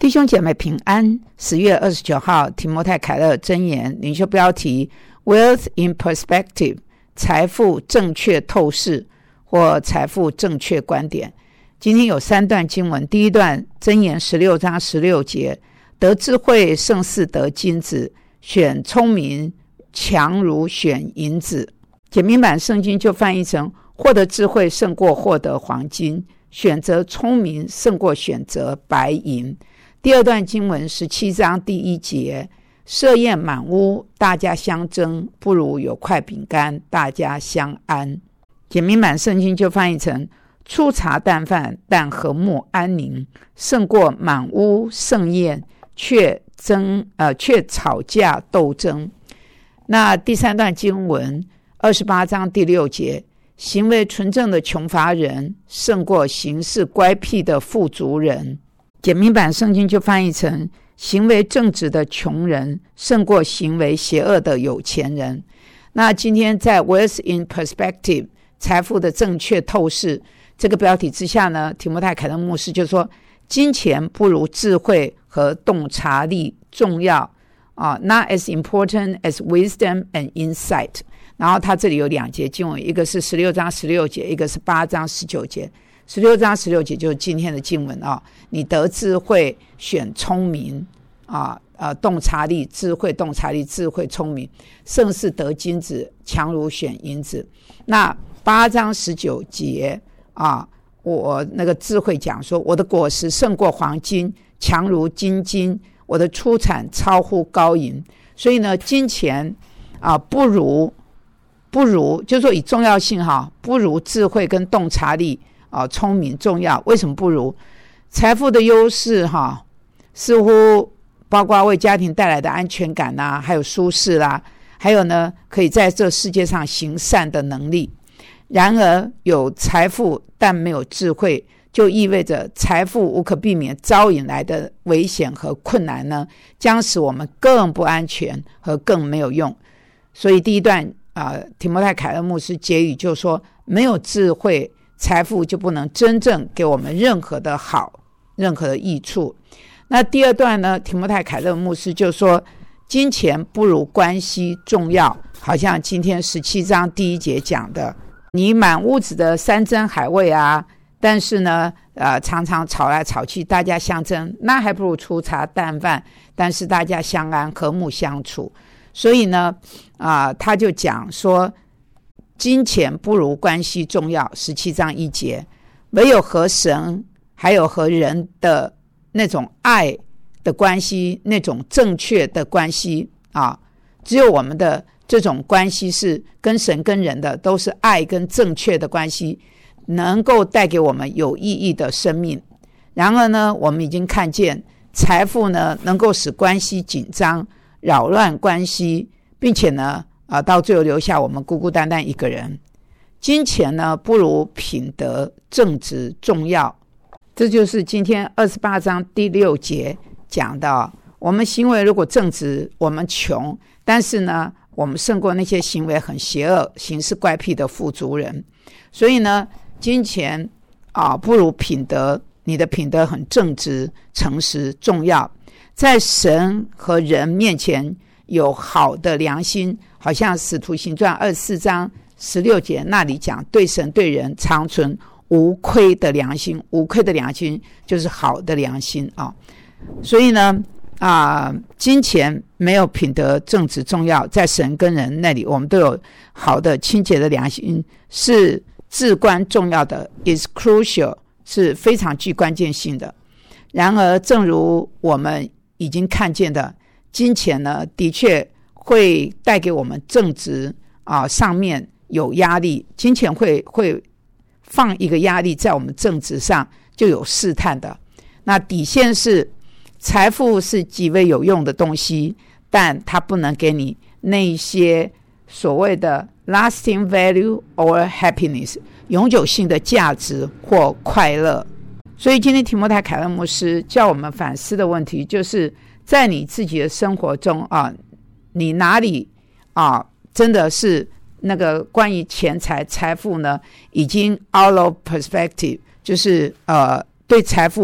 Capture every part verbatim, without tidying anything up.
弟兄姐妹平安。十月二十九号提摩太凯勒箴言领袖标题 Wealth in Perspective， 财富正确透视或财富正确观点。今天有三段经文，第一段箴言十六章十六节，得智慧胜似得金子，选聪明强如选银子。简明版圣经就翻译成获得智慧胜过获得黄金，选择聪明胜过选择白银。第二段经文十七章第一节，设宴满屋，大家相争，不如有块饼干，大家相安。简明版圣经就翻译成粗茶淡饭，但和睦安宁，胜过满屋盛宴，却争呃却吵架斗争。那第三段经文二十八章第六节，行为纯正的穷乏人，胜过行事乖僻的富足人。简明版圣经就翻译成行为正直的穷人，胜过行为邪恶的有钱人。那今天在 Wealth in Perspective， 财富的正确透视这个标题之下呢，提摩太凯勒牧师就说，金钱不如智慧和洞察力重要、uh, Not as important as wisdom and insight。 然后他这里有两节经文，一个是十六章十六节，一个是八章十九节。十六章十六节就是今天的经文啊，你得智慧选聪明啊，呃，洞察力智慧洞察力智慧聪明，胜似得金子，强如选银子。那八章十九节啊，我那个智慧讲说，我的果实胜过黄金，强如金金，我的出产超乎高银。所以呢，金钱啊不如不如就是说以重要性哈，不如智慧跟洞察力啊，聪明重要。为什么不如？财富的优势哈，似乎包括为家庭带来的安全感啦，还有舒适啦，还有呢，可以在这世界上行善的能力。然而，有财富但没有智慧，就意味着财富无可避免招引来的危险和困难呢，将使我们更不安全和更没有用。所以第一段啊、呃，提摩太凯勒牧师结语就说，没有智慧，财富就不能真正给我们任何的好，任何的益处。那第二段呢，提摩太凯勒牧师就说，金钱不如关系重要，好像今天十七章第一节讲的，你满屋子的山珍海味啊，但是呢呃，常常吵来吵去，大家相争，那还不如粗茶淡饭，但是大家相安和睦相处。所以呢啊、呃，他就讲说，金钱不如关系重要，十七章一节，唯有和神还有和人的那种爱的关系，那种正确的关系啊，只有我们的这种关系是跟神跟人的都是爱跟正确的关系，能够带给我们有意义的生命。然而呢，我们已经看见财富呢能够使关系紧张，扰乱关系，并且呢啊，到最后留下我们孤孤单单一个人。金钱呢不如品德正直重要。这就是今天二十八章第六节讲到，我们行为如果正直，我们穷，但是呢我们胜过那些行为很邪恶行事怪僻的富足人。所以呢金钱啊不如品德，你的品德很正直诚实重要。在神和人面前有好的良心，好像使徒行传二十四章十六节那里讲，对神对人常存无愧的良心，无愧的良心就是好的良心啊。所以呢啊，金钱没有品德正直重要，在神跟人那里我们都有好的清洁的良心，是至关重要的， is crucial， 是非常具关键性的。然而正如我们已经看见的，金钱呢的确会带给我们正直啊上面有压力，金钱会会放一个压力在我们正直上，就有试探的。那底线是财富是极为有用的东西，但它不能给你那些所谓的 lasting value or happiness， 永久性的价值或快乐。所以今天提摩太凯勒牧师叫我们反思的问题，就是在你自己的生活中啊，你哪里啊真的是那个关于钱财财富呢已经 out of perspective， 就是呃对财富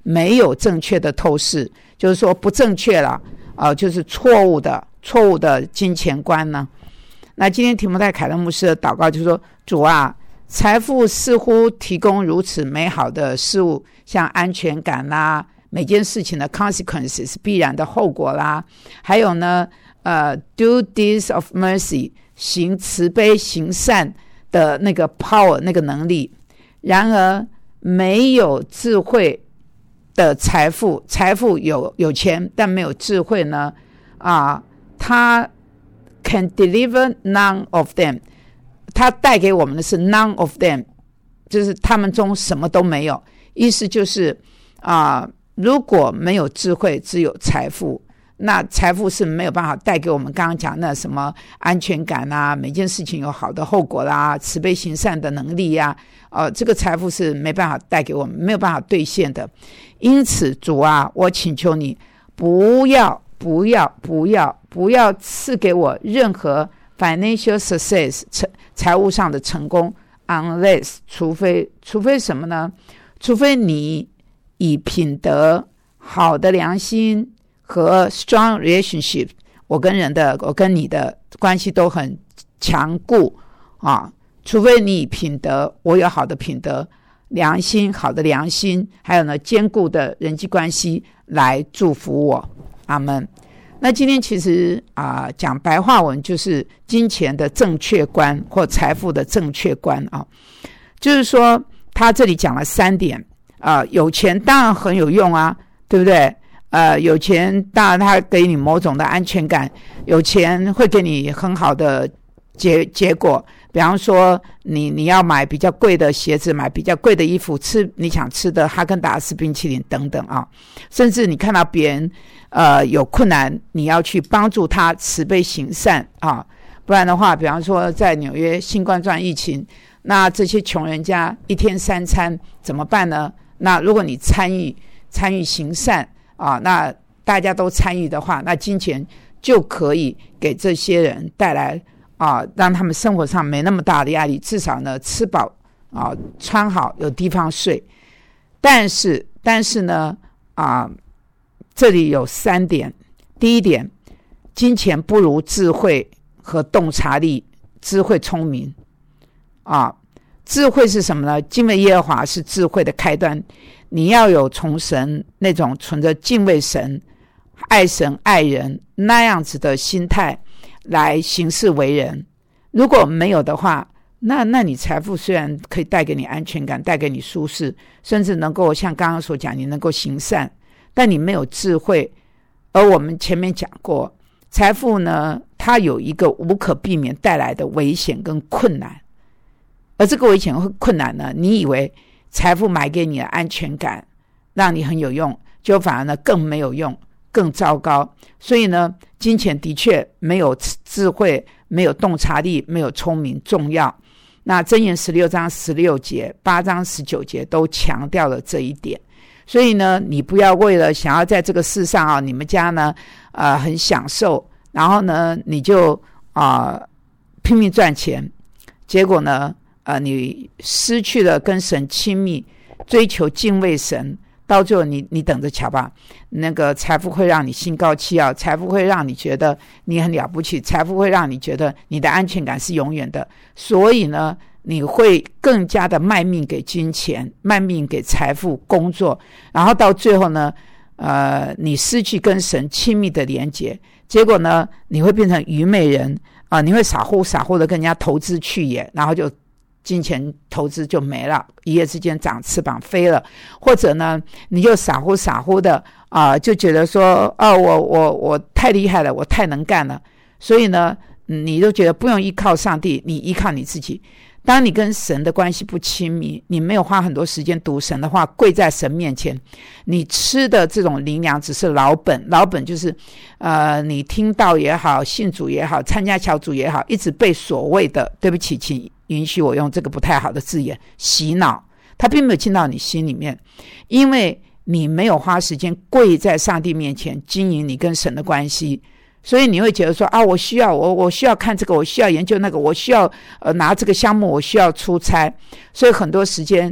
没有正确的透视，就是说不正确了，呃，就是错误的错误的金钱观呢？那今天提摩太凯勒牧师的祷告就是说，主啊，财富似乎提供如此美好的事物，像安全感啦，每件事情的 consequences 必然的后果啦，还有呢呃 do deeds of mercy 行慈悲行善的那个 power 那个能力。然而没有智慧的财富，财富有有钱但没有智慧呢啊，它 can deliver none of them， 它带给我们的是 none of them， 就是他们中什么都没有。意思就是啊，如果没有智慧只有财富，那财富是没有办法带给我们刚刚讲的什么安全感啊，每件事情有好的后果啦，慈悲行善的能力啊，呃，这个财富是没办法带给我们，没有办法兑现的。因此主啊，我请求你不要不要不要不要赐给我任何 financial success 财务上的成功 unless 除非除非什么呢？除非你以品德好的良心和 strong relationship， 我跟人的我跟你的关系都很强固啊，除非你以品德，我有好的品德，良心好的良心，还有呢坚固的人际关系来祝福我。阿们。那今天其实啊、呃、讲白话文就是金钱的正确观或财富的正确观啊，就是说他这里讲了三点啊、呃，有钱当然很有用啊，对不对？呃，有钱当然他给你某种的安全感，有钱会给你很好的结结果，比方说你你要买比较贵的鞋子，买比较贵的衣服，吃你想吃的哈根达斯冰淇淋等等啊，甚至你看到别人呃有困难，你要去帮助他，慈悲行善啊，不然的话，比方说在纽约新冠状疫情，那这些穷人家一天三餐怎么办呢？那如果你参与参与行善啊，那大家都参与的话，那金钱就可以给这些人带来啊，让他们生活上没那么大的压力，至少呢吃饱啊，穿好，有地方睡。但是但是呢啊，这里有三点。第一点，金钱不如智慧和洞察力，智慧聪明啊。智慧是什么呢？敬畏耶和华是智慧的开端。你要有从神那种存着敬畏神、爱神爱人那样子的心态来行事为人。如果没有的话，那那你财富虽然可以带给你安全感，带给你舒适，甚至能够像刚刚所讲，你能够行善，但你没有智慧。而我们前面讲过，财富呢，它有一个无可避免带来的危险跟困难。而这个危险和困难呢，你以为财富买给你的安全感让你很有用，就反而呢更没有用，更糟糕。所以呢，金钱的确没有智慧，没有洞察力，没有聪明重要。那箴言十六章十六节、八章十九节都强调了这一点。所以呢，你不要为了想要在这个世上啊，你们家呢呃很享受，然后呢你就啊、呃、拼命赚钱，结果呢呃，你失去了跟神亲密、追求敬畏神，到最后你你等着瞧吧。那个财富会让你心高气傲，财富会让你觉得你很了不起，财富会让你觉得你的安全感是永远的。所以呢，你会更加的卖命给金钱，卖命给财富、工作，然后到最后呢，呃，你失去跟神亲密的连结，结果呢，你会变成愚昧人啊、呃！你会傻乎傻乎的跟人家投资去也，然后就。金钱投资就没了，一夜之间长翅膀飞了。或者呢，你就傻乎傻乎的啊、呃，就觉得说，哦，我我我太厉害了，我太能干了，所以呢，你都觉得不用依靠上帝，你依靠你自己。当你跟神的关系不亲密，你没有花很多时间读神的话，跪在神面前，你吃的这种灵粮只是老本，老本就是呃，你听道也好，信主也好，参加小组也好，一直被所谓的，对不起，请允许我用这个不太好的字眼，洗脑，它并没有进到你心里面，因为你没有花时间跪在上帝面前经营你跟神的关系。所以你会觉得说啊，我需要我我需要看这个，我需要研究那个，我需要呃拿这个项目，我需要出差，所以很多时间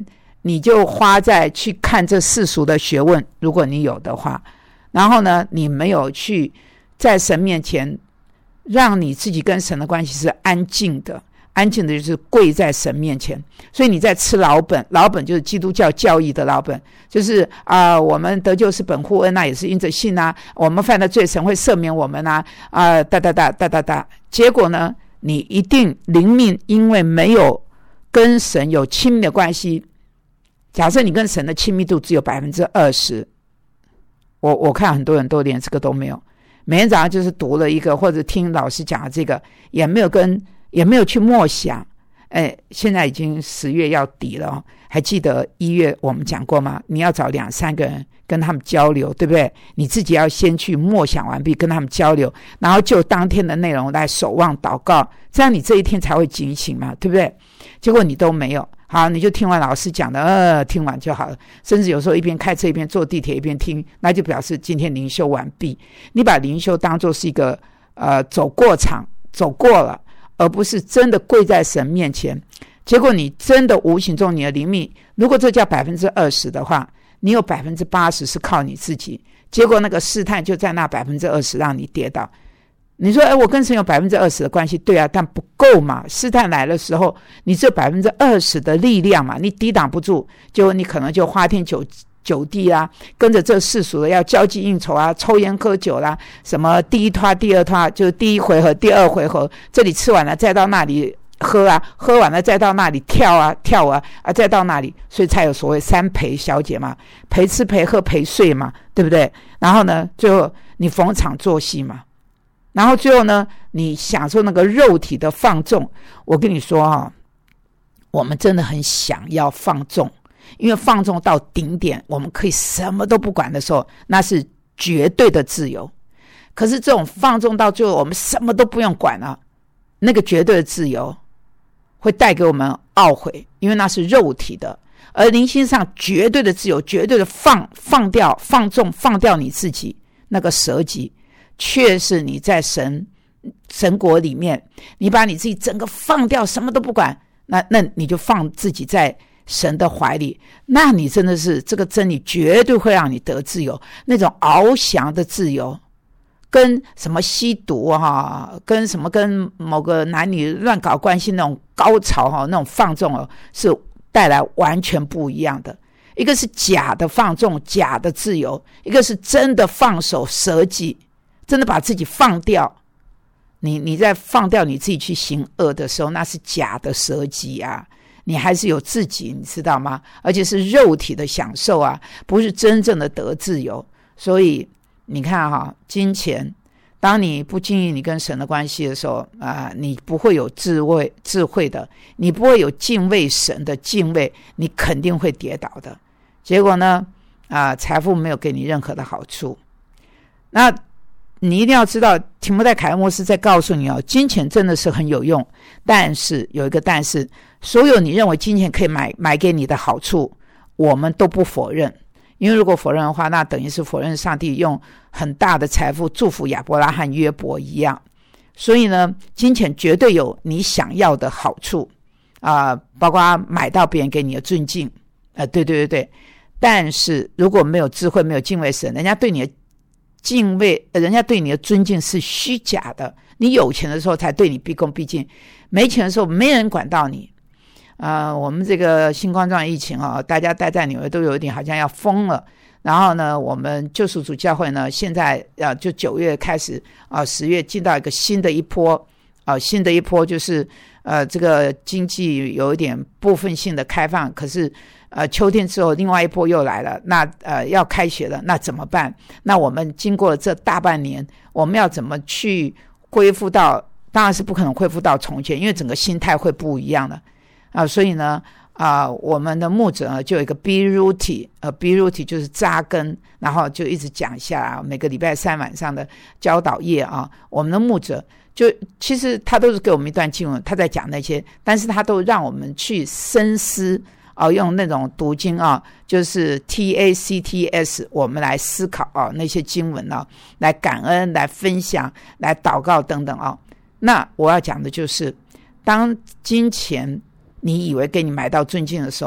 你就花在去看这世俗的学问，如果你有的话，然后呢你没有去在神面前让你自己跟神的关系是安静的，安静的就是跪在神面前。所以你在吃老本，老本就是基督教教义的老本，就是啊、呃，我们得救是本乎恩啊，也是因着信啊，我们犯的罪神会赦免我们啊，啊、呃，哒哒哒哒哒哒。结果呢，你一定灵命因为没有跟神有亲密的关系，假设你跟神的亲密度只有百分之二十，我我看很多人都连这个都没有，每天早上就是读了一个或者听老师讲的这个，也没有跟也没有去默想。哎，现在已经十月要底了哦，还记得一月我们讲过吗？你要找两三个人跟他们交流，对不对？你自己要先去默想完毕，跟他们交流，然后就当天的内容来守望祷告，这样你这一天才会警醒嘛，对不对？结果你都没有，好，你就听完老师讲的，呃，听完就好了。甚至有时候一边开车一边坐地铁一边听，那就表示今天灵修完毕。你把灵修当作是一个呃走过场，走过了。而不是真的跪在神面前，结果你真的无形中你的灵命，如果这叫百分之二十的话，你有百分之八十是靠你自己，结果那个试探就在那百分之二十让你跌倒。你说，哎，我跟神有百分之二十的关系，对啊，但不够嘛。试探来的时候，你只有百分之二十的力量嘛，你抵挡不住，结果你可能就花天酒酒地啊，跟着这世俗的要交际应酬啊，抽烟喝酒啦，什么第一拖第二拖，就是第一回合第二回合，这里吃完了再到那里喝啊，喝完了再到那里跳啊跳啊啊，再到那里，所以才有所谓三陪小姐嘛，陪吃陪喝陪睡嘛，对不对？然后呢，最后你逢场作戏嘛，然后最后呢，你享受那个肉体的放纵。我跟你说啊，我们真的很想要放纵。因为放纵到顶点，我们可以什么都不管的时候，那是绝对的自由。可是这种放纵到最后我们什么都不用管了，那个绝对的自由会带给我们懊悔，因为那是肉体的。而灵性上绝对的自由，绝对的放放掉放纵放掉你自己，那个舍己，却是你在神神国里面，你把你自己整个放掉，什么都不管，那那你就放自己在神的怀里，那你真的是这个真理绝对会让你得自由，那种翱翔的自由，跟什么吸毒啊，跟什么跟某个男女乱搞关系那种高潮啊，那种放纵啊，是带来完全不一样的。一个是假的放纵，假的自由，一个是真的放手舍己，真的把自己放掉。你你在放掉你自己去行恶的时候，那是假的舍己啊，你还是有自己，你知道吗？而且是肉体的享受啊，不是真正的得自由。所以你看哈，金钱，当你不经营你跟神的关系的时候啊、呃，你不会有智慧智慧的，你不会有敬畏神的敬畏，你肯定会跌倒的。结果呢啊、呃，财富没有给你任何的好处。那你一定要知道，提摩太凯勒牧师在告诉你哦，金钱真的是很有用，但是有一个但是，所有你认为金钱可以买买给你的好处，我们都不否认。因为如果否认的话，那等于是否认上帝用很大的财富祝福亚伯拉罕、约伯一样。所以呢，金钱绝对有你想要的好处啊、呃，包括买到别人给你的尊敬，呃，对对对对。但是如果没有智慧，没有敬畏神，人家对你的敬畏，人家对你的尊敬是虚假的。你有钱的时候才对你毕恭毕敬，没钱的时候没人管到你。呃，我们这个新冠状疫情啊，大家待在纽约都有一点好像要疯了。然后呢，我们救赎主教会呢，现在呃就九月开始啊、呃，十月进到一个新的一波啊、呃，新的一波就是呃这个经济有一点部分性的开放，可是呃秋天之后另外一波又来了，那呃要开学了，那怎么办？那我们经过了这大半年，我们要怎么去恢复到？当然是不可能恢复到从前，因为整个心态会不一样的啊、呃，所以呢。啊、呃，我们的牧者呢就有一个 be rooted， 呃 be rooted 就是扎根，然后就一直讲一下每个礼拜三晚上的教导业啊。我们的牧者就其实他都是给我们一段经文，他在讲那些，但是他都让我们去深思啊、呃，用那种读经啊，就是 T A C T S， 我们来思考啊那些经文啊，来感恩、来分享、来祷告等等啊。那我要讲的就是，当金钱你以为给你买到尊敬的时候，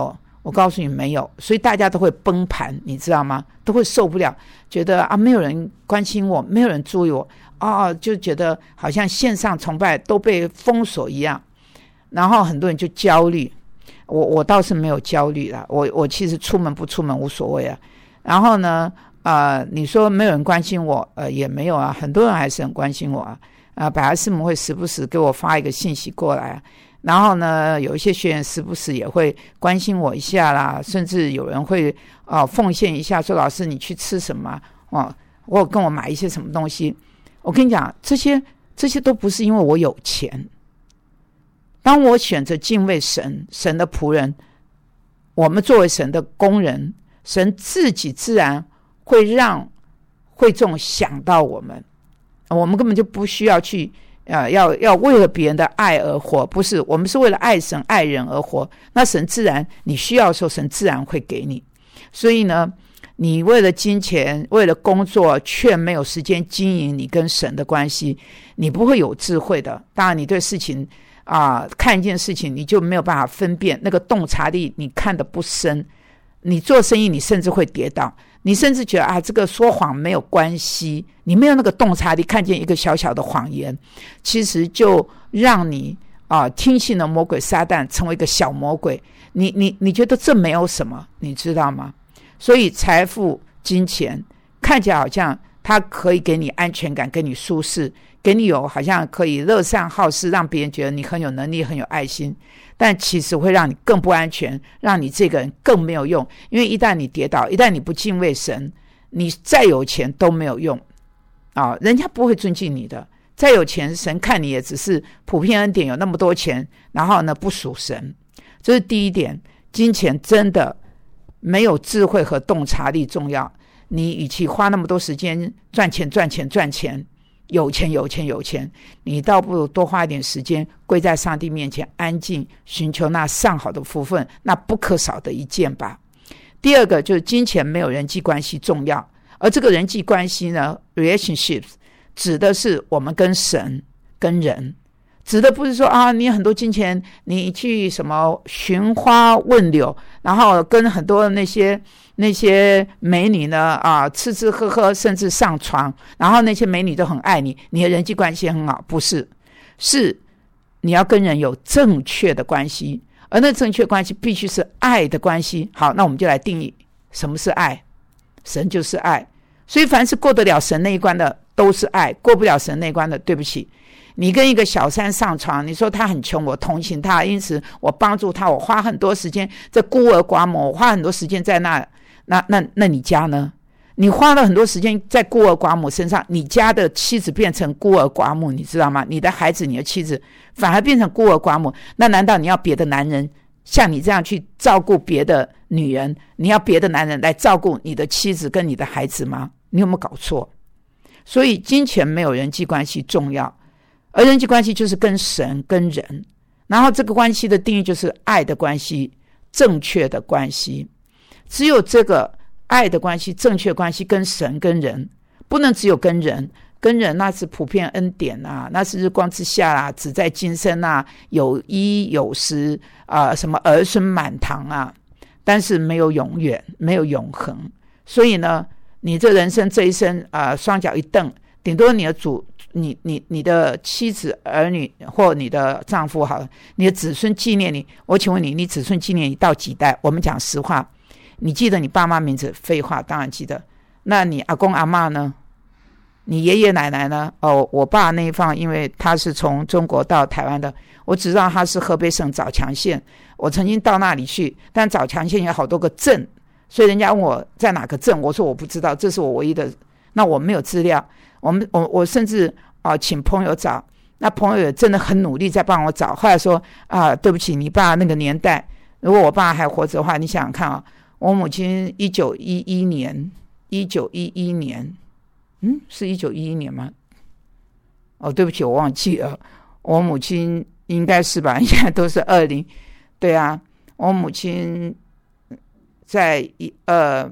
我告诉你没有，所以大家都会崩盘，你知道吗？都会受不了，觉得啊没有人关心我，没有人注意我，哦，就觉得好像线上崇拜都被封锁一样，然后很多人就焦虑。我我倒是没有焦虑啦，我我其实出门不出门无所谓啊。然后呢，呃，你说没有人关心我，呃，也没有啊，很多人还是很关心我啊。啊，百合师母会时不时给我发一个信息过来啊。然后呢，有一些学员时不时也会关心我一下啦，甚至有人会啊、呃、奉献一下，说老师你去吃什么哦，或跟我买一些什么东西。我跟你讲，这些这些都不是因为我有钱。当我选择敬畏神，神的仆人，我们作为神的工人，神自己自然会让会众想到我们，我们根本就不需要去。呃，要要为了别人的爱而活，不是，我们是为了爱神爱人而活。那神自然你需要的时候，神自然会给你。所以呢，你为了金钱，为了工作，却没有时间经营你跟神的关系，你不会有智慧的。当然，你对事情啊、呃，看一件事情，你就没有办法分辨那个洞察力，你看得不深。你做生意，你甚至会跌倒。你甚至觉得啊，这个说谎没有关系，你没有那个洞察力，看见一个小小的谎言，其实就让你啊、呃、听信了魔鬼撒旦，成为一个小魔鬼。你你你觉得这没有什么，你知道吗？所以财富、金钱看起来好像它可以给你安全感，给你舒适，给你有好像可以乐善好施，让别人觉得你很有能力、很有爱心。但其实会让你更不安全，让你这个人更没有用。因为一旦你跌倒，一旦你不敬畏神，你再有钱都没有用啊！人家不会尊敬你的。再有钱，神看你也只是普遍恩典，有那么多钱，然后呢不属神。这是第一点，金钱真的没有智慧和洞察力重要。你与其花那么多时间赚钱赚钱赚钱，有钱有钱有钱，你倒不如多花一点时间跪在上帝面前安静寻求那上好的福分，那不可少的一件吧。第二个就是金钱没有人际关系重要，而这个人际关系呢 relationships 指的是我们跟神跟人，指的不是说啊，你有很多金钱，你去什么寻花问柳，然后跟很多那些那些美女呢啊吃吃喝喝，甚至上床，然后那些美女都很爱你，你的人际关系很好，不是，是你要跟人有正确的关系，而那正确关系必须是爱的关系。好，那我们就来定义什么是爱。神就是爱，所以凡是过得了神那一关的都是爱，过不了神那一关的，对不起，你跟一个小三上床，你说他很穷，我同情他，因此我帮助他，我花很多时间在孤儿寡母，我花很多时间在那那那那你家呢？你花了很多时间在孤儿寡母身上，你家的妻子变成孤儿寡母，你知道吗？你的孩子，你的妻子反而变成孤儿寡母，那难道你要别的男人像你这样去照顾别的女人？你要别的男人来照顾你的妻子跟你的孩子吗？你有没有搞错？所以金钱没有人际关系重要，而人际关系就是跟神跟人，然后这个关系的定义就是爱的关系，正确的关系。只有这个爱的关系，正确关系跟神跟人，不能只有跟人。跟人那是普遍恩典啊，那是日光之下啊，只在今生啊，有衣有食啊、呃，什么儿孙满堂啊，但是没有永远，没有永恒。所以呢，你这人生这一生啊、呃，双脚一蹬，顶多你的主，你你你的妻子儿女或你的丈夫好了，你的子孙纪念你。我请问你，你子孙纪念你到几代？我们讲实话。你记得你爸妈名字？废话，当然记得。那你阿公阿嬷呢？你爷爷奶奶呢？哦，我爸那一方，因为他是从中国到台湾的，我只知道他是河北省枣强县。我曾经到那里去，但枣强县有好多个镇，所以人家问我在哪个镇，我说我不知道，这是我唯一的。那我没有资料，我们我我甚至啊、呃、请朋友找，那朋友也真的很努力在帮我找。后来说啊、呃，对不起，你爸那个年代，如果我爸还活着的话，你想想看啊。我母亲一九一一年，一九一一年，嗯，是一九一一年吗？哦，对不起，我忘记了。我母亲应该是吧？现在都是二零，对啊，我母亲在一呃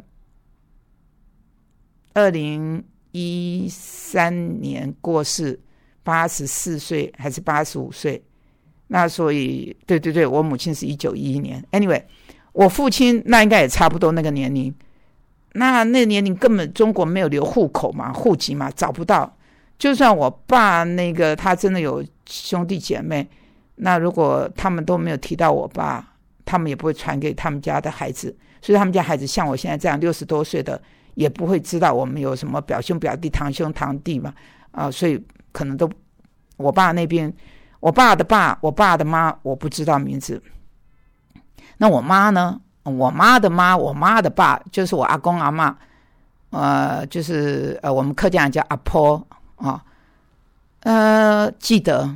二零一三年过世，八十四岁还是八十五岁？那所以，对对对，我母亲是一九一一年。Anyway。 我父亲那应该也差不多那个年龄，那那个年龄根本中国没有留户口嘛，户籍嘛，找不到。就算我爸那个他真的有兄弟姐妹，那如果他们都没有提到我爸，他们也不会传给他们家的孩子，所以他们家孩子像我现在这样六十多岁的，也不会知道我们有什么表兄表弟堂兄堂弟嘛，啊、呃，所以可能都我爸那边，我爸的爸，我爸的妈，我不知道名字。那我妈呢？我妈的妈，我妈的爸，就是我阿公阿嬷，呃，就是呃，我们客家人叫阿婆啊，呃，记得。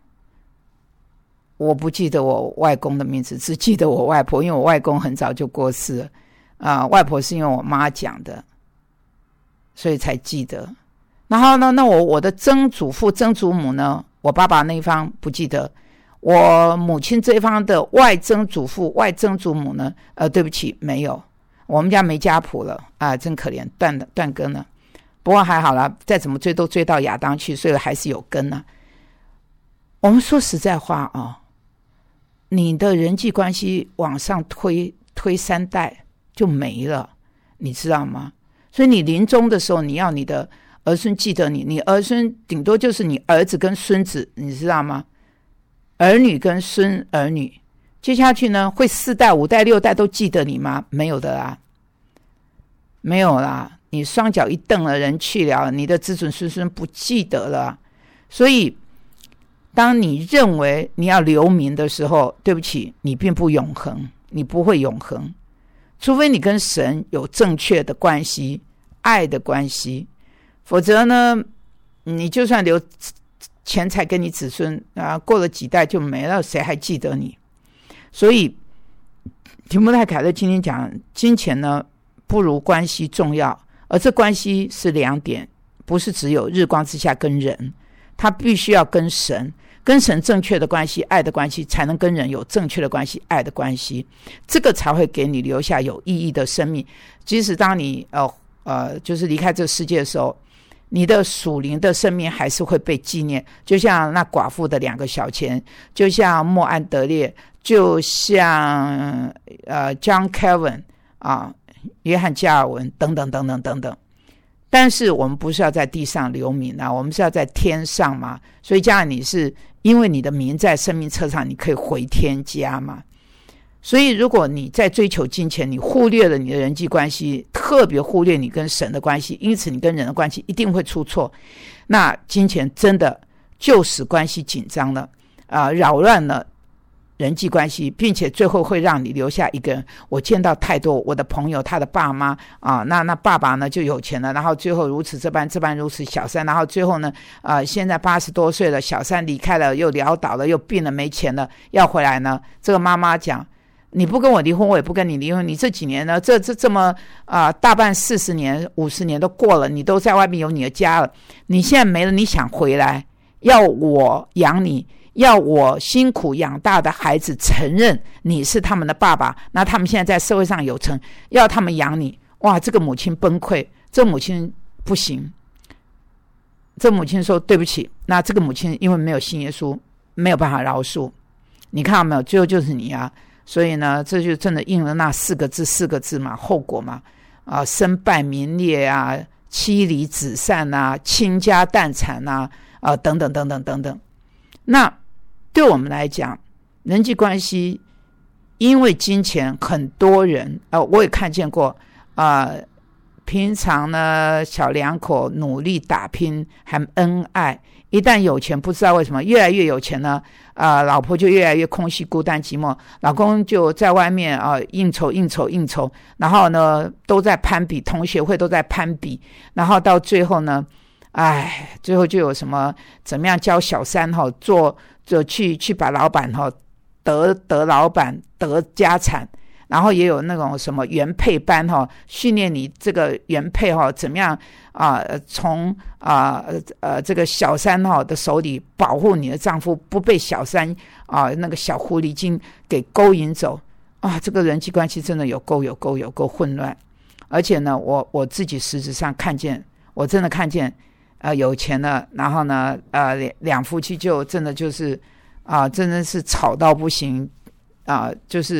我不记得我外公的名字，只记得我外婆，因为我外公很早就过世了啊、呃，外婆是因为我妈讲的，所以才记得。然后呢，那我我的曾祖父、曾祖母呢，我爸爸那一方不记得。我母亲这一方的外曾祖父、外曾祖母呢，呃，对不起，没有，我们家没家谱了啊、呃，真可怜，断了断根了。不过还好啦，再怎么追都追到亚当去，所以还是有根啊。我们说实在话啊、哦，你的人际关系往上推推三代就没了，你知道吗？所以你临终的时候，你要你的儿孙记得你，你儿孙顶多就是你儿子跟孙子，你知道吗？儿女跟孙儿女，接下去呢，会四代五代六代都记得你吗？没有的啦，没有啦，你双脚一蹬了，人去了，你的子子孙孙不记得了。所以当你认为你要留名的时候，对不起，你并不永恒，你不会永恒，除非你跟神有正确的关系，爱的关系，否则呢，你就算留钱财给你子孙啊，过了几代就没了，谁还记得你？所以提摩太凯勒今天讲，金钱呢不如关系重要，而这关系是两点，不是只有日光之下跟人，他必须要跟神，跟神正确的关系，爱的关系，才能跟人有正确的关系，爱的关系，这个才会给你留下有意义的生命。即使当你呃呃就是离开这个世界的时候，你的属灵的生命还是会被纪念，就像那寡妇的两个小钱，就像莫安德烈，就像呃 John Calvin 啊，约翰加尔文等等等等等等。但是我们不是要在地上留名啊，我们是要在天上嘛。所以加上你是因为你的名在生命册上，你可以回天家嘛。所以如果你在追求金钱，你忽略了你的人际关系，特别忽略你跟神的关系，因此你跟人的关系一定会出错。那金钱真的就使关系紧张了啊、呃，扰乱了人际关系，并且最后会让你留下一个人。我见到太多我的朋友，他的爸妈啊，那那爸爸呢就有钱了，然后最后如此这般，这般如此小三，然后最后呢，啊、呃，现在八十多岁了，小三离开了，又潦倒了，又病了，没钱了，要回来呢。这个妈妈讲，你不跟我离婚，我也不跟你离婚。你这几年呢，这这这么啊、呃，大半四十年、五十年都过了，你都在外面有你的家了，你现在没了，你想回来，要我养你，要我辛苦养大的孩子承认你是他们的爸爸，那他们现在在社会上有成，要他们养你，哇，这个母亲崩溃，这母亲不行。这母亲说对不起，那这个母亲因为没有信耶稣，没有办法饶恕。你看到没有？最后就是你啊。所以呢，这就真的应了那四个字四个字嘛，后果嘛，啊，身败名裂啊，妻离子散啊，倾家荡产啊，啊，等等等等等等。那对我们来讲，人际关系因为金钱，很多人啊、呃，我也看见过啊、呃，平常呢小两口努力打拼，还恩爱，一旦有钱，不知道为什么越来越有钱呢，啊、呃，老婆就越来越空虚、孤单、寂寞，老公就在外面啊、呃、应酬、应酬、应酬，然后呢都在攀比，同学会都在攀比，然后到最后呢，哎，最后就有什么怎么样教小三哈、哦，做就去去把老板哈、哦、得得老板得家产。然后也有那种什么原配班哈、哦，训练你这个原配哈、哦、怎么样啊、呃？从啊 呃, 呃这个小三哈、哦、的手里保护你的丈夫不被小三啊、呃、那个小狐狸精给勾引走啊！这个人际关系真的有够有够有够混乱，而且呢，我我自己实质上看见，我真的看见呃有钱了，然后呢呃两夫妻就真的就是啊、呃、真的是吵到不行啊、呃，就是。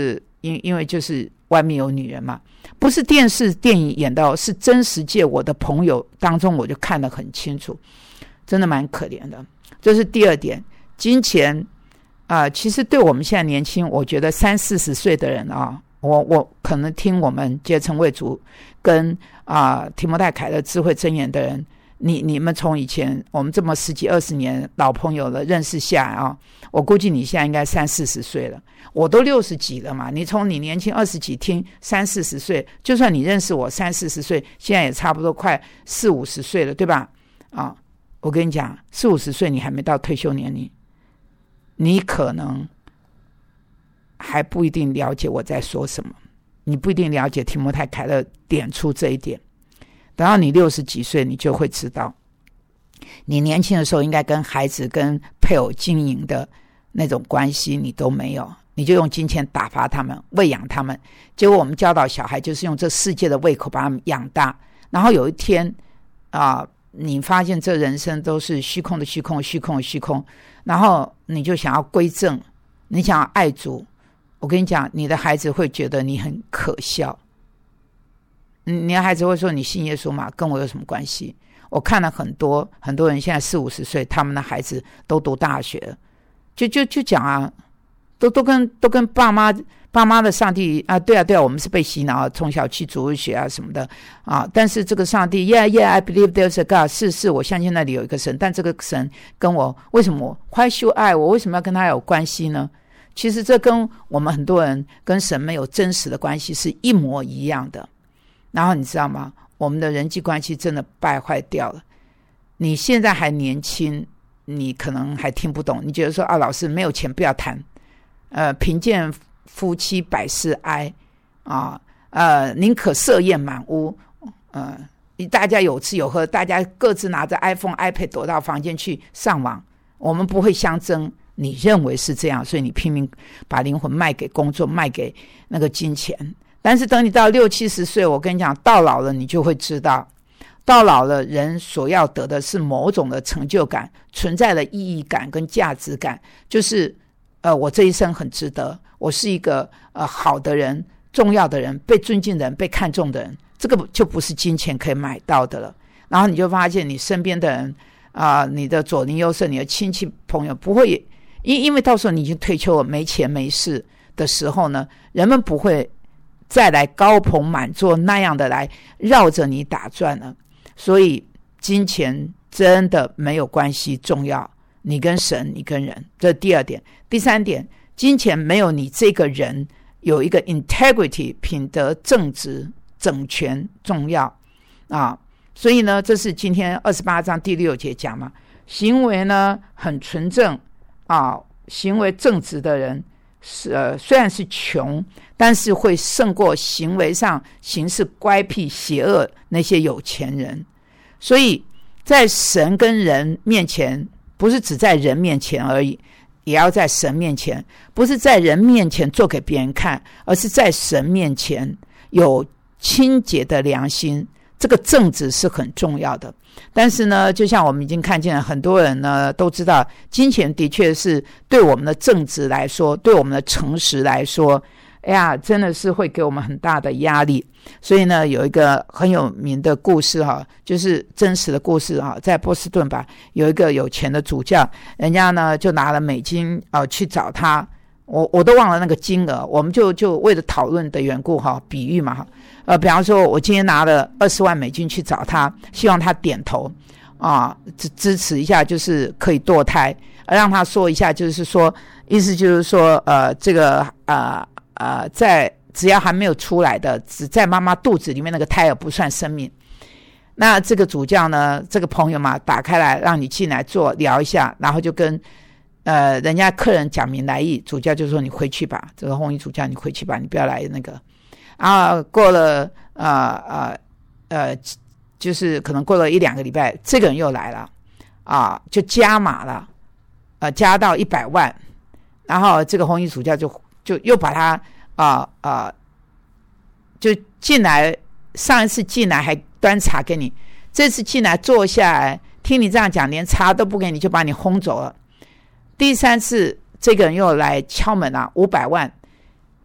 因因为就是外面有女人嘛，不是电视电影演到，是真实界我的朋友当中我就看得很清楚，真的蛮可怜的。这是第二点，金钱啊、呃，其实对我们现在年轻，我觉得三四十岁的人啊，我我可能听我们结成卫族跟啊、呃、提摩太凯勒智慧箴言的人，你你们从以前我们这么十几二十年老朋友了认识下来啊，我估计你现在应该三四十岁了，我都六十几了嘛，你从你年轻二十几听三四十岁，就算你认识我三四十岁，现在也差不多快四五十岁了，对吧？啊，我跟你讲，四五十岁你还没到退休年龄，你可能还不一定了解我在说什么，你不一定了解提摩太凯勒点出这一点。等到你六十几岁，你就会知道，你年轻的时候应该跟孩子、跟配偶经营的那种关系你都没有，你就用金钱打发他们、喂养他们。结果我们教导小孩就是用这世界的胃口把他们养大，然后有一天啊、呃，你发现这人生都是虚空的虚空、虚空的虚空，然后你就想要归正，你想要爱主，我跟你讲，你的孩子会觉得你很可笑。你的孩子会说你信耶稣嘛，跟我有什么关系？我看了很多很多人现在四五十岁，他们的孩子都读大学了，就就就讲啊，都都跟都跟爸妈爸妈的上帝啊，对啊对啊，我们是被洗脑，从小去主日学啊什么的啊，但是这个上帝 ，yeah yeah I believe there's a God， 是是，我相信那里有一个神，但这个神跟我为什么 why should I 我为什么要跟他有关系呢？其实这跟我们很多人跟神没有真实的关系是一模一样的。然后你知道吗？我们的人际关系真的败坏掉了。你现在还年轻，你可能还听不懂，你觉得说啊，老师没有钱不要谈，呃，贫贱夫妻百事哀啊，呃，宁可设宴满屋，呃，大家有吃有喝，大家各自拿着 iPhone、iPad 躲到房间去上网，我们不会相争。你认为是这样，所以你拼命把灵魂卖给工作，卖给那个金钱。但是等你到六七十岁，我跟你讲，到老了你就会知道，到老了人所要得的是某种的成就感，存在的意义感跟价值感，就是呃，我这一生很值得，我是一个呃好的人、重要的人、被尊敬的人、被看重的人，这个就不是金钱可以买到的了。然后你就发现你身边的人啊、呃，你的左邻右舍、你的亲戚朋友不会，因因为到时候你已经退休了，没钱没事的时候呢，人们不会再来高朋满座那样的来绕着你打转了。所以金钱真的没有关系重要，你跟神，你跟人，这是第二点。第三点，金钱没有你这个人有一个 integrity 品德正直整全重要啊。所以呢，这是今天二十八章第六节讲嘛，行为呢很纯正啊，行为正直的人是呃虽然是穷，但是会胜过行为上行事乖僻邪恶那些有钱人。所以在神跟人面前，不是只在人面前而已，也要在神面前，不是在人面前做给别人看，而是在神面前有清洁的良心，这个正直是很重要的。但是呢，就像我们已经看见了，很多人呢都知道，金钱的确是对我们的正直来说，对我们的诚实来说，哎呀，真的是会给我们很大的压力。所以呢，有一个很有名的故事哈，就是真实的故事哈，在波士顿吧，有一个有钱的主教，人家呢就拿了美金啊、呃、去找他，我我都忘了那个金额，我们就就为了讨论的缘故哈，比喻嘛哈，呃，比方说我今天拿了二十万美金去找他，希望他点头啊，支支持一下，就是可以堕胎，让他说一下，就是说，意思就是说，呃，这个呃呃，在只要还没有出来的，只在妈妈肚子里面那个胎儿不算生命。那这个主教呢，这个朋友嘛，打开来让你进来坐聊一下，然后就跟呃人家客人讲明来意，主教就说你回去吧，这个红衣主教你回去吧，你不要来那个。然后过了呃呃呃，就是可能过了一两个礼拜，这个人又来了啊，就加码了，呃，加到一百万，然后这个红衣主教就就又把他啊啊、呃呃，就进来，上一次进来还端茶给你，这次进来坐下来听你这样讲，连茶都不给你就把你轰走了。第三次这个人又来敲门啊，五百万。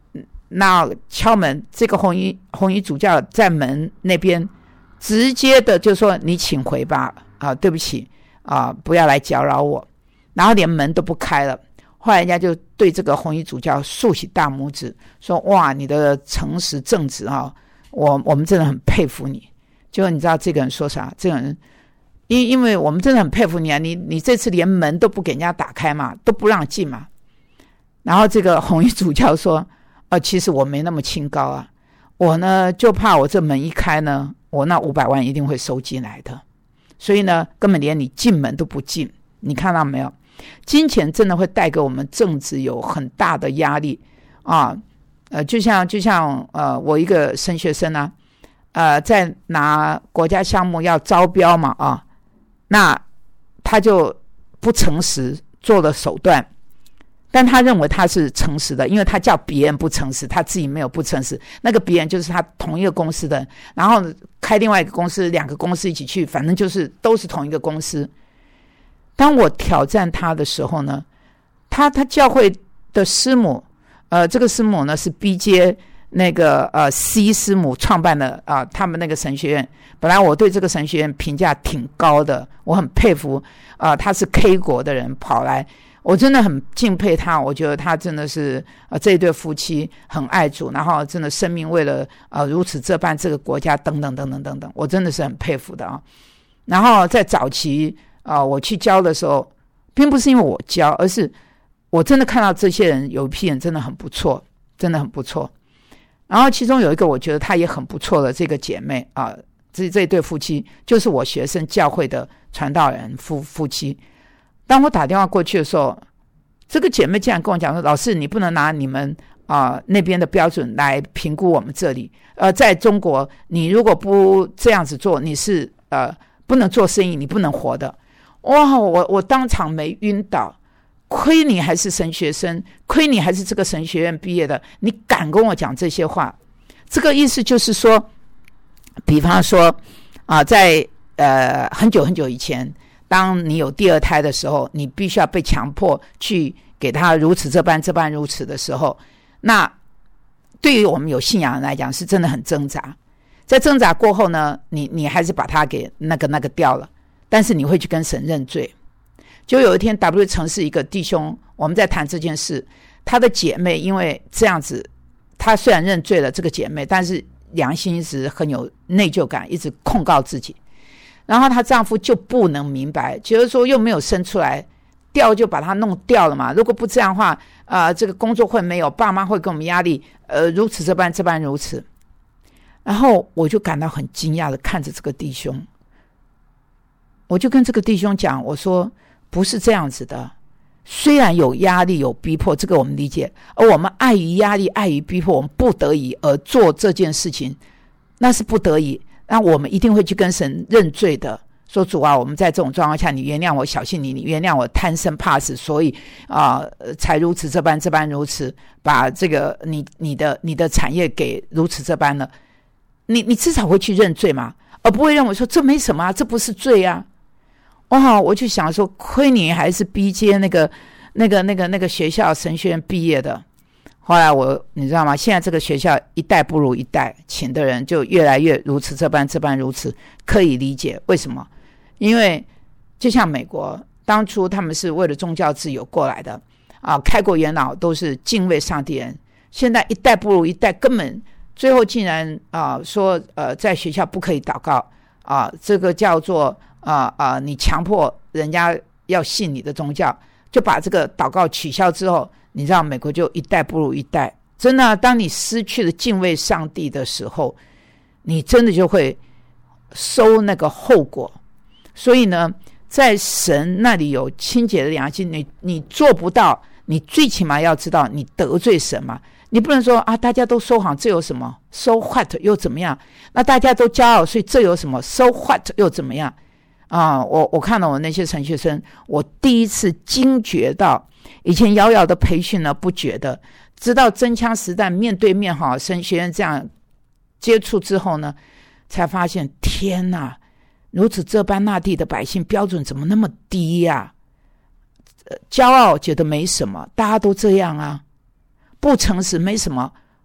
那敲门，这个红衣红衣主教在门那边直接的就说你请回吧，啊，对不起啊，不要来搅扰我，然后连门都不开了。后来人家就对这个红衣主教竖起大拇指，说哇，你的诚实正直啊，我我们真的很佩服你。结果你知道这个人说啥？这个人因因为我们真的很佩服你啊，你你这次连门都不给人家打开嘛，都不让进嘛。然后这个红衣主教说呃，其实我没那么清高啊，我呢就怕我这门一开呢，我那五百万一定会收进来的，所以呢根本连你进门都不进。你看到没有？金钱真的会带给我们政治有很大的压力啊，呃，就像就像呃，我一个神学生啊，呃，在拿国家项目要招标嘛啊，那他就不诚实，做了手段，但他认为他是诚实的，因为他叫别人不诚实，他自己没有不诚实。那个别人就是他同一个公司的，然后开另外一个公司，两个公司一起去，反正就是都是同一个公司。当我挑战他的时候呢，他他教会的师母，呃，这个师母呢是 B 街那个呃 C 师母创办的啊、呃，他们那个神学院。本来我对这个神学院评价挺高的，我很佩服啊、呃，他是 K 国的人跑来，我真的很敬佩他。我觉得他真的是呃这一对夫妻很爱主，然后真的生命为了呃如此这般这个国家等等等等等等，我真的是很佩服的啊。然后在早期。啊、呃，我去教的时候，并不是因为我教，而是我真的看到这些人有一批人真的很不错，真的很不错。然后其中有一个我觉得她也很不错的这个姐妹啊，这这一对夫妻就是我学生教会的传道人夫夫妻。当我打电话过去的时候，这个姐妹竟然跟我讲说：“老师，你不能拿你们啊、呃、那边的标准来评估我们这里。呃，在中国，你如果不这样子做，你是呃不能做生意，你不能活的。”哇！我我当场没晕倒，亏你还是神学生，亏你还是这个神学院毕业的，你敢跟我讲这些话？这个意思就是说，比方说啊，在呃很久很久以前，当你有第二胎的时候，你必须要被强迫去给他如此这般这般如此的时候，那对于我们有信仰人来讲，是真的很挣扎。在挣扎过后呢，你你还是把他给那个那个掉了。但是你会去跟神认罪。就有一天 W 城市一个弟兄，我们在谈这件事，他的姐妹因为这样子，他虽然认罪了这个姐妹，但是良心一直很有内疚感，一直控告自己。然后她丈夫就不能明白，觉得说又没有生出来，掉就把它弄掉了嘛，如果不这样的话啊、呃，这个工作会没有，爸妈会给我们压力，呃，如此这般这般如此。然后我就感到很惊讶的看着这个弟兄，我就跟这个弟兄讲，我说不是这样子的，虽然有压力有逼迫，这个我们理解，而我们碍于压力碍于逼迫，我们不得已而做这件事情，那是不得已，那我们一定会去跟神认罪的，说主啊，我们在这种状况下，你原谅我小心你，你原谅我贪生怕死，所以啊、呃，才如此这般这般如此，把这个你你的你的产业给如此这般了，你你至少会去认罪嘛，而不会认为说这没什么啊，这不是罪啊。哇！我就想说，亏你还是 B 街那个、那个、那个、那个学校神学院毕业的。后来我，你知道吗？现在这个学校一代不如一代，请的人就越来越如此这般这般如此，可以理解为什么？因为就像美国当初他们是为了宗教自由过来的啊，开国元老都是敬畏上帝人，现在一代不如一代，根本最后竟然啊说呃在学校不可以祷告啊，这个叫做。啊、呃、啊！你强迫人家要信你的宗教，就把这个祷告取消之后，你知道美国就一代不如一代。真的、啊，当你失去了敬畏上帝的时候，你真的就会收那个后果。所以呢，在神那里有清洁的良心，你你做不到，你最起码要知道你得罪神嘛。你不能说啊，大家都说谎，这有什么 ？So what 又怎么样？那大家都骄傲，所以这有什么 ？So what 又怎么样？啊，我我看到我那些神学生，我第一次惊觉到，以前遥遥的培训呢不觉得，直到真枪实弹面对面哈神学院这样接触之后呢，才发现天哪，如此这般那地的百姓标准怎么那么低呀、啊呃？骄傲觉得没什么，大家都这样啊，不诚实没什么，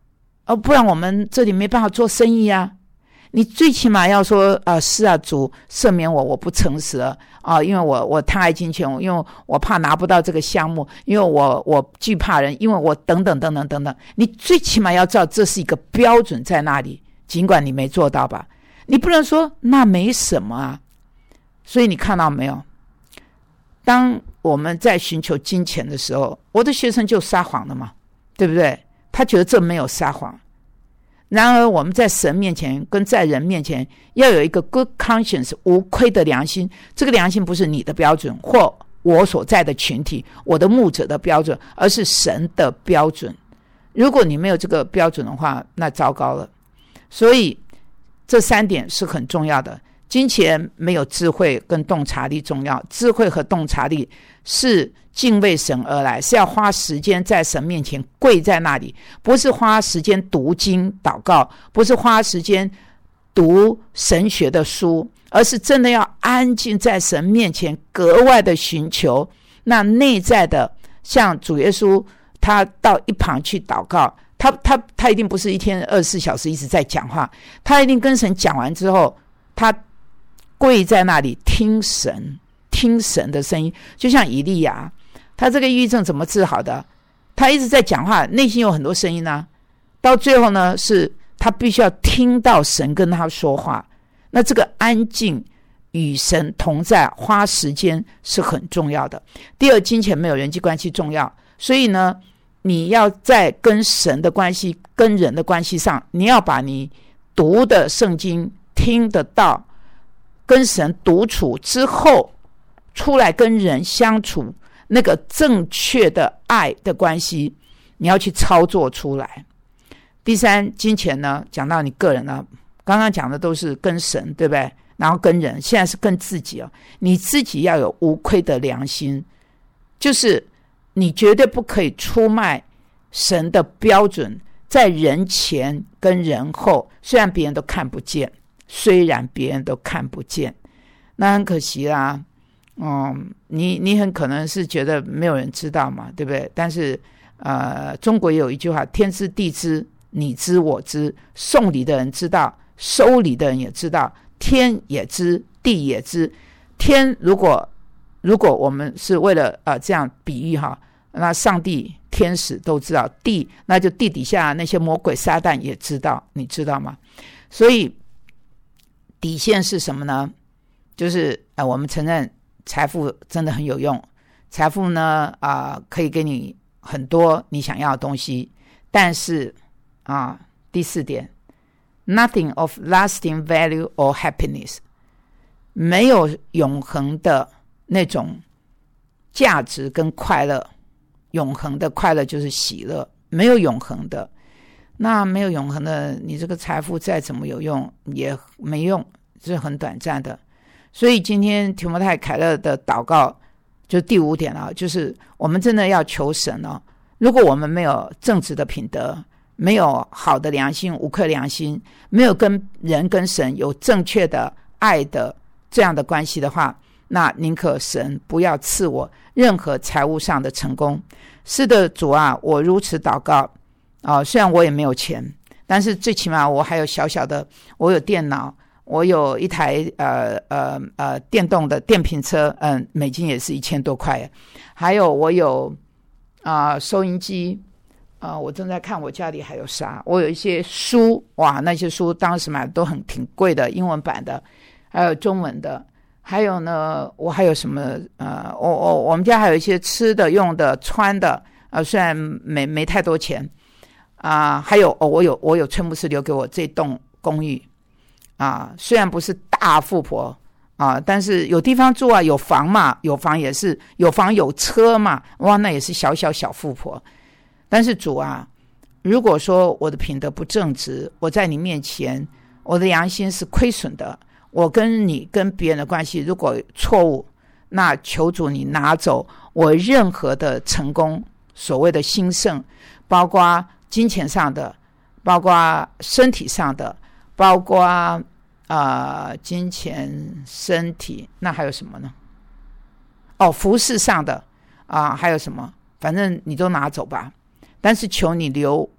哦，不然我们这里没办法做生意啊。你最起码要说呃，是啊，主赦免我，我不诚实了啊、呃，因为我我贪爱金钱，因为我怕拿不到这个项目，因为我我惧怕人，因为我等等等等等等。你最起码要知道这是一个标准在那里，尽管你没做到吧，你不能说那没什么啊。所以你看到没有？当我们在寻求金钱的时候，我的学生就撒谎了嘛，对不对？他觉得这没有撒谎。然而我们在神面前跟在人面前要有一个 good conscience 无愧的良心，这个良心不是你的标准或我所在的群体我的牧者的标准，而是神的标准。如果你没有这个标准的话，那糟糕了。所以这三点是很重要的。金钱没有智慧跟洞察力重要，智慧和洞察力是敬畏神而来，是要花时间在神面前跪在那里，不是花时间读经祷告，不是花时间读神学的书，而是真的要安静在神面前格外的寻求那内在的，像主耶稣他到一旁去祷告，他他他一定不是一天二十四小时一直在讲话，他一定跟神讲完之后，他跪在那里听神听神的声音。就像以利亚，他这个抑郁症怎么治好的？他一直在讲话，内心有很多声音啊，到最后呢，是他必须要听到神跟他说话。那这个安静与神同在，花时间是很重要的。第二，金钱没有人际关系重要，所以呢，你要在跟神的关系跟人的关系上，你要把你读的圣经听得到跟神独处之后出来跟人相处那个正确的爱的关系，你要去操作出来。第三，金钱呢，讲到你个人呢，刚刚讲的都是跟神，对不对？然后跟人，现在是跟自己哦。你自己要有无愧的良心，就是你绝对不可以出卖神的标准，在人前跟人后，虽然别人都看不见，虽然别人都看不见，那很可惜啦。嗯，你你很可能是觉得没有人知道嘛，对不对？但是呃，中国也有一句话，天知地知，你知我知，送礼的人知道，收礼的人也知道，天也知，地也知。天如果如果我们是为了呃这样比喻哈，那上帝天使都知道，地那就地底下那些魔鬼撒旦也知道，你知道吗？所以底线是什么呢？就是呃我们承认财富真的很有用，财富呢啊、呃、可以给你很多你想要的东西，但是啊第四点 nothing of lasting value or happiness， 没有永恒的那种价值跟快乐。永恒的快乐就是喜乐，没有永恒的，那没有永恒的，你这个财富再怎么有用也没用，是很短暂的。所以今天提摩太凯勒的祷告就第五点了，就是我们真的要求神哦，如果我们没有正直的品德，没有好的良心，无愧良心，没有跟人跟神有正确的爱的这样的关系的话，那宁可神不要赐我任何财务上的成功。是的，主啊，我如此祷告啊、呃，虽然我也没有钱，但是最起码我还有小小的，我有电脑，我有一台呃呃呃电动的电瓶车，嗯、呃，美金也是一千多块，还有我有啊、呃、收音机啊、呃，我正在看我家里还有啥，我有一些书，哇，那些书当时买的都很挺贵的，英文版的，还有中文的。还有呢，我还有什么？呃，我我我们家还有一些吃的、用的、穿的，呃，虽然没没太多钱啊、呃。还有哦，我有我有崔牧师留给我这栋公寓啊、呃，虽然不是大富婆啊、呃，但是有地方住啊，有房嘛，有房也是有房有车嘛，哇，那也是小小小富婆。但是主啊，如果说我的品德不正直，我在你面前，我的良心是亏损的。我跟你跟别人的关系如果错误，那求主你拿走我任何的成功，所谓的兴盛，包括金钱上的，包括身体上的，包括呃金钱身体，那还有什么呢？哦，服饰上的啊、呃，还有什么？反正你都拿走吧。但是求你留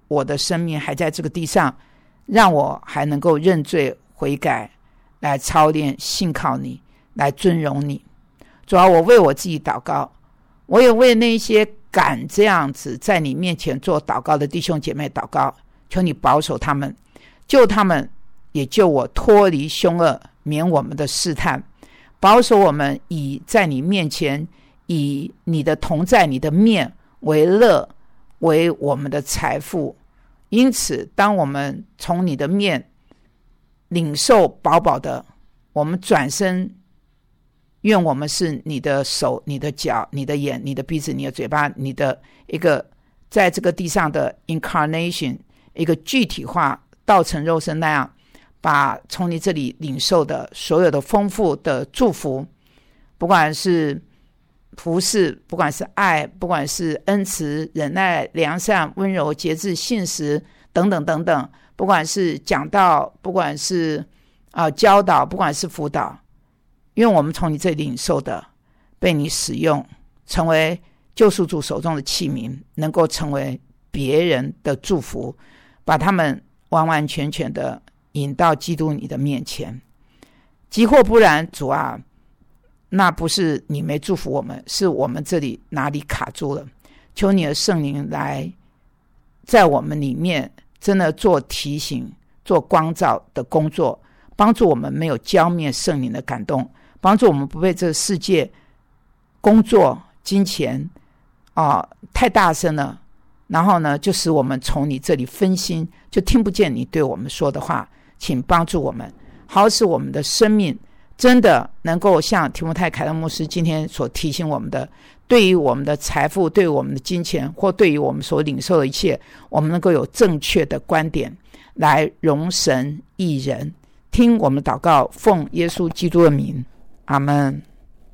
我的生命还在这个地上，让我还能够认罪悔改，来操练信靠你，来尊荣你。主要我为我自己祷告，我也为那些敢这样子在你面前做祷告的弟兄姐妹祷告，求你保守他们，救他们，也救我脱离凶恶，免我们的试探，保守我们以在你面前，以你的同在你的面为乐，为我们的财富。因此当我们从你的面领受饱饱的，我们转身，愿我们是你的手，你的脚，你的眼，你的鼻子，你的嘴巴，你的一个在这个地上的 incarnation， 一个具体化，道成肉身那样，把从你这里领受的所有的丰富的祝福，不管是服事，不管是爱，不管是恩慈、忍耐、良善、温柔、节制、信实等等等等，不管是讲道，不管是、呃、教导，不管是辅导，愿我们从你这里领受的被你使用，成为救赎主手中的器皿，能够成为别人的祝福，把他们完完全全的引到基督你的面前。即或不然，主啊，那不是你没祝福我们，是我们这里哪里卡住了。求你的圣灵来在我们里面真的做提醒，做光照的工作，帮助我们没有浇灭圣灵的感动，帮助我们不被这个世界工作金钱、呃、太大声了，然后呢就使我们从你这里分心，就听不见你对我们说的话。请帮助我们，好使我们的生命真的能够像提摩太凯勒牧师今天所提醒我们的，对于我们的财富，对于我们的金钱，或对于我们所领受的一切，我们能够有正确的观点来容神益人。听我们祷告，奉耶稣基督的名，阿们。